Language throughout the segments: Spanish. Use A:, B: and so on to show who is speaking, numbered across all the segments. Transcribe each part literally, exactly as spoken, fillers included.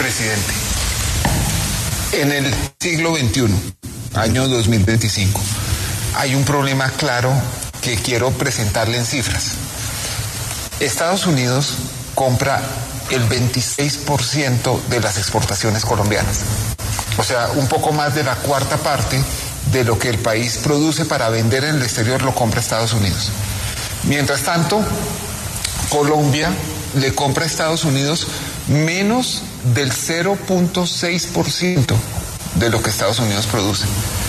A: Presidente, en el siglo veintiuno, año dos mil veinticinco, hay un problema claro que quiero presentarle en cifras. Estados Unidos compra el veintiséis por ciento de las exportaciones colombianas. O sea, un poco más de la cuarta parte de lo que el país produce para vender en el exterior lo compra Estados Unidos. Mientras tanto, Colombia le compra a Estados Unidos menos del cero punto seis por ciento de lo que Estados Unidos produce.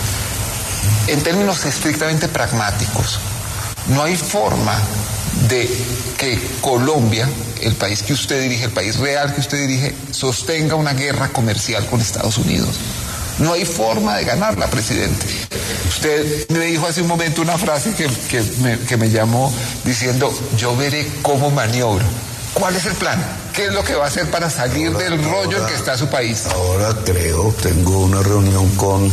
A: En términos estrictamente pragmáticos, no hay forma de que Colombia, el país que usted dirige, el país real que usted dirige, sostenga una guerra comercial con Estados Unidos. No hay forma de ganarla, presidente. Usted me dijo hace un momento una frase que, que, me, que me llamó diciendo, yo veré cómo maniobro. ¿Cuál es el plan? ¿Qué es lo que va a hacer para salir ahora, del rollo ahora, en que está su país?
B: Ahora creo, tengo una reunión con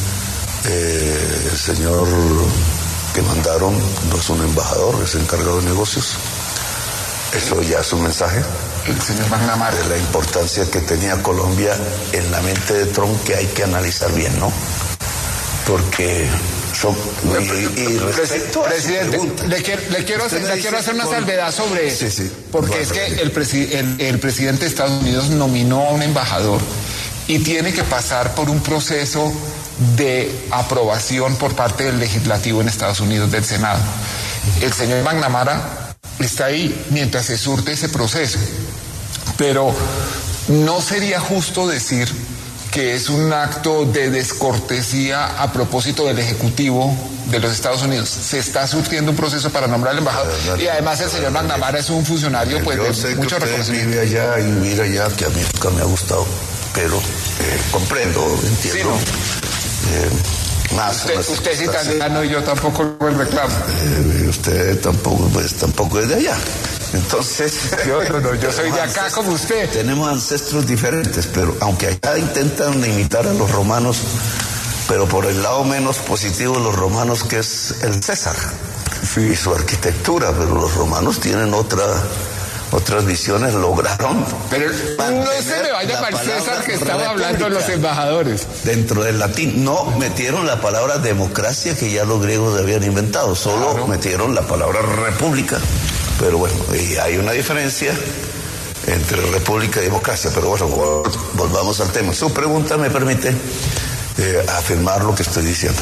B: eh, el señor que mandaron, no es un embajador, es encargado de negocios. Eso ya es un mensaje.
A: El señor McNamara.
B: De la importancia que tenía Colombia en la mente de Trump, que hay que analizar bien, ¿no? Porque son... Y, y respecto
A: presidente,
B: pregunta,
A: le quiero, le quiero, hacer, le quiero hacer una con... salvedad sobre eso.
B: Sí, sí.
A: Porque es que el, presi el, el presidente de Estados Unidos nominó a un embajador y tiene que pasar por un proceso de aprobación por parte del legislativo en Estados Unidos, del Senado. El señor McNamara está ahí mientras se surte ese proceso, pero no sería justo decir que es un acto de descortesía a propósito del Ejecutivo de los Estados Unidos. Se está surtiendo un proceso para nombrar al embajador, y además el señor McNamara es un funcionario pues, de mucho reconocimiento.
B: Vive allá y vivir allá, que a mí nunca me ha gustado, pero eh, comprendo, entiendo. Sí, ¿no? Eh, más,
A: usted,
B: más
A: usted es italiano y yo tampoco lo reclamo.
B: Eh, usted tampoco, pues tampoco es de allá. Entonces,
A: yo, no, no, yo soy de acá como usted.
B: Tenemos ancestros diferentes, pero aunque allá intentan imitar a los romanos, pero por el lado menos positivo de los romanos, que es el César, sí, y su arquitectura, pero los romanos tienen otra... otras visiones, lograron.
A: Pero no se me vaya para el César que estaba hablando de los embajadores.
B: Dentro del latín, no metieron la palabra democracia que ya los griegos habían inventado, solo claro. metieron la palabra república. Pero bueno, y hay una diferencia entre república y democracia. Pero bueno, volvamos al tema. Su pregunta me permite eh, afirmar lo que estoy diciendo.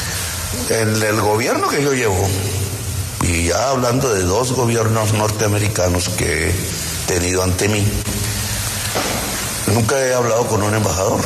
B: En el gobierno que yo llevo, y ya hablando de dos gobiernos norteamericanos que he tenido ante mí, nunca he hablado con un embajador.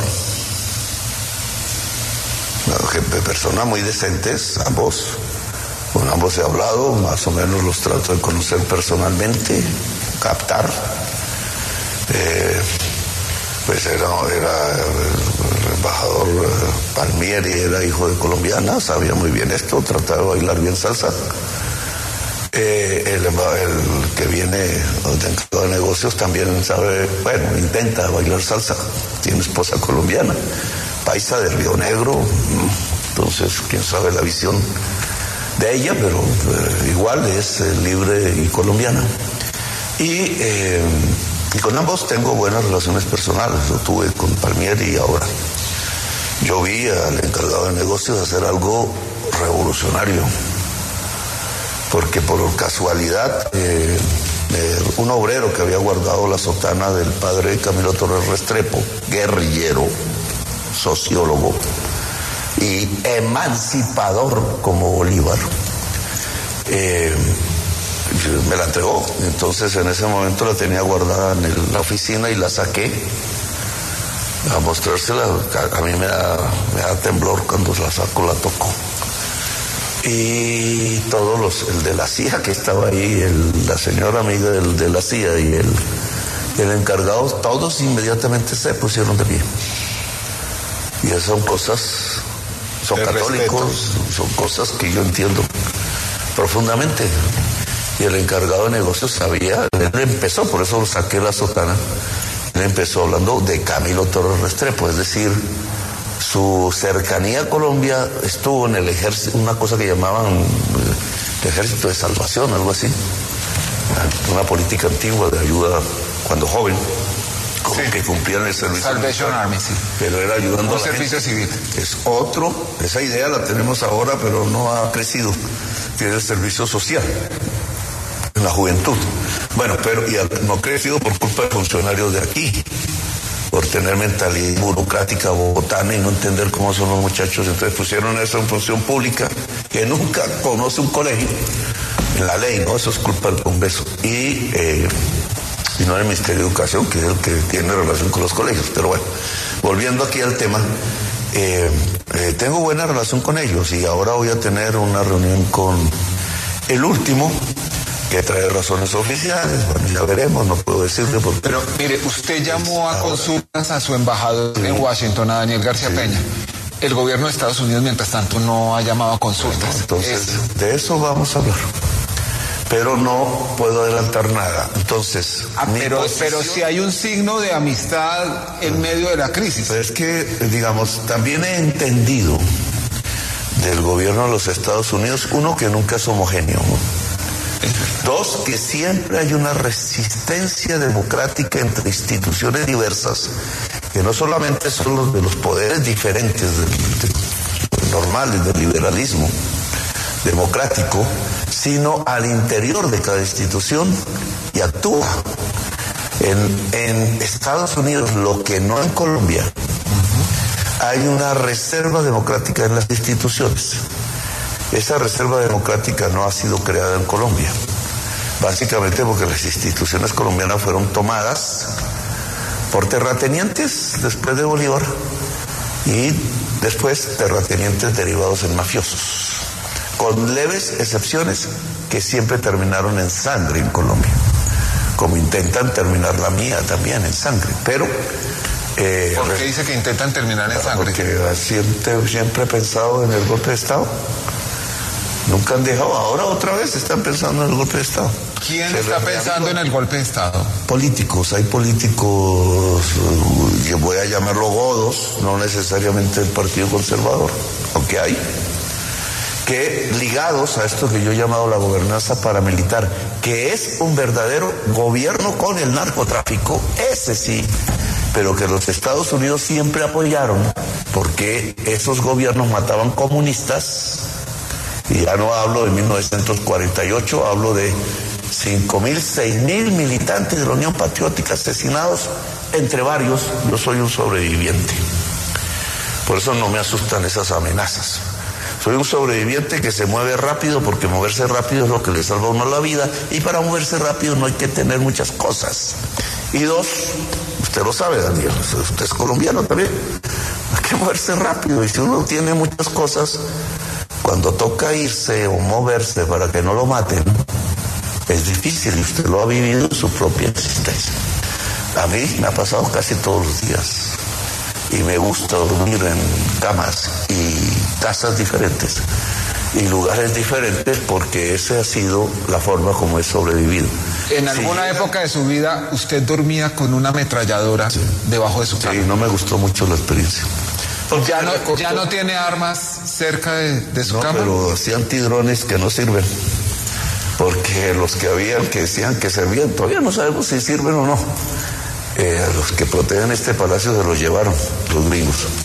B: Una persona muy decentes, ambos. Con ambos he hablado, más o menos los trato de conocer personalmente, captar. Eh, pues era, era el embajador Palmieri, era hijo de colombiana, sabía muy bien esto, trataba de bailar bien salsa. Eh, el, el que viene de, de negocios también sabe, bueno, intenta bailar salsa, tiene esposa colombiana, paisa de Río Negro, entonces quién sabe la visión de ella, pero eh, igual es eh, libre y colombiana. Y, eh, y con ambos tengo buenas relaciones personales, lo tuve con Palmieri y ahora. Yo vi al encargado de negocios hacer algo revolucionario, porque por casualidad eh, eh, un obrero que había guardado la sotana del padre Camilo Torres Restrepo, guerrillero, sociólogo y emancipador como Bolívar, eh, me la entregó. Entonces en ese momento la tenía guardada en el, la oficina y la saqué a mostrársela. A mí me da, me da temblor cuando la saco, la toco. Y todos los, el de la C I A que estaba ahí, el, la señora amiga del, de la C I A y el, el encargado, todos inmediatamente se pusieron de pie. Y esas son cosas, son de católicos, respeto. Son cosas que yo entiendo profundamente. Y el encargado de negocios sabía, él empezó, por eso lo saqué la sotana, él empezó hablando de Camilo Torres Restrepo, es decir, su cercanía a Colombia estuvo en el ejército, una cosa que llamaban el ejército de salvación, algo así, una política antigua de ayuda cuando joven, como sí. que cumplían el servicio
A: Salvation
B: militar,
A: Army, sí.
B: pero era ayudando
A: un
B: a la
A: servicio
B: gente.
A: civil.
B: Es otro, esa idea la tenemos ahora, pero no ha crecido, que es el servicio social en la juventud. Bueno, pero y no ha crecido por culpa de funcionarios de aquí, por tener mentalidad burocrática bogotana y no entender cómo son los muchachos. Entonces pusieron eso en función pública, que nunca conoce un colegio, en la ley, ¿no? Eso es culpa del Congreso. Y, eh, y no el Ministerio de Educación, que es el que tiene relación con los colegios. Pero bueno, volviendo aquí al tema, eh, eh, tengo buena relación con ellos y ahora voy a tener una reunión con el último, que trae razones oficiales, bueno, ya veremos, no puedo decirle porque...
A: Pero mire, usted llamó a consultas a su embajador sí. en Washington, a Daniel García sí. Peña. El gobierno de Estados Unidos, mientras tanto, no ha llamado a consultas.
B: Bueno, entonces, es... de eso vamos a hablar. Pero no puedo adelantar nada. Entonces,
A: ah, pero, posición... pero si hay un signo de amistad en medio de la crisis.
B: Pero es que, digamos, también he entendido del gobierno de los Estados Unidos, uno, que nunca es homogéneo, ¿no? Dos, que siempre hay una resistencia democrática entre instituciones diversas, que no solamente son los de los poderes diferentes, de, de, normales, del liberalismo democrático, sino al interior de cada institución y actúa. En, en Estados Unidos, lo que no en Colombia, hay una reserva democrática en las instituciones. Esa reserva democrática no ha sido creada en Colombia, básicamente porque las instituciones colombianas fueron tomadas por terratenientes después de Bolívar y después terratenientes derivados en mafiosos, con leves excepciones que siempre terminaron en sangre en Colombia, como intentan terminar la mía también en sangre, pero...
A: Eh, ¿Por qué dice que intentan terminar en sangre?
B: Porque siempre, siempre he pensado en el golpe de Estado. Nunca han dejado, ahora otra vez están pensando en el golpe de Estado.
A: ¿Quién Se está pensando en el golpe de Estado?
B: Políticos, hay políticos, yo voy a llamarlo godos, no necesariamente el Partido Conservador, aunque hay, que ligados a esto que yo he llamado la gobernanza paramilitar, que es un verdadero gobierno con el narcotráfico, ese sí, pero que los Estados Unidos siempre apoyaron, porque esos gobiernos mataban comunistas. Y ya no hablo de mil novecientos cuarenta y ocho, hablo de cinco mil, seis mil militantes de la Unión Patriótica asesinados, entre varios, yo soy un sobreviviente. Por eso no me asustan esas amenazas. Soy un sobreviviente que se mueve rápido, porque moverse rápido es lo que le salva a uno la vida, y para moverse rápido no hay que tener muchas cosas. Y dos, usted lo sabe, Daniel, usted es colombiano también, hay que moverse rápido, y si uno tiene muchas cosas... Cuando toca irse o moverse para que no lo maten, es difícil y usted lo ha vivido en su propia existencia. A mí me ha pasado casi todos los días y me gusta dormir en camas y casas diferentes y lugares diferentes porque esa ha sido la forma como he sobrevivido.
A: ¿En alguna sí, época de su vida usted dormía con una ametralladora sí. debajo de su cama?
B: Sí, no me gustó mucho la experiencia.
A: ¿Ya no, ¿Ya no tiene armas cerca de, de su
B: no,
A: cama?
B: No, pero sí antidrones que no sirven. Porque los que habían, que decían que servían, todavía no sabemos si sirven o no. Eh, los que protegen este palacio se los llevaron, los gringos.